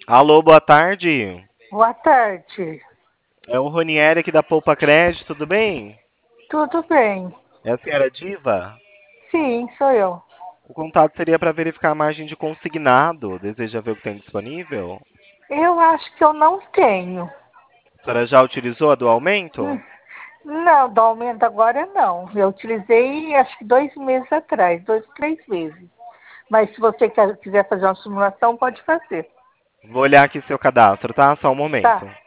Alô, boa tarde. Boa tarde. É o Ronieri aqui da Poupa Crédito, tudo bem? Tudo bem? É a senhora Diva? Sim, sou eu. O contato seria para verificar a margem de consignado. Deseja ver o que tem disponível? Eu acho que eu não tenho. A senhora já utilizou a do aumento? Hum, Não, do aumento agora não. Eu utilizei acho que 2 meses atrás, 2, 3 meses. Mas se você quiser fazer uma simulação, pode fazer. Vou olhar aqui seu cadastro, tá? Só um Tá, momento.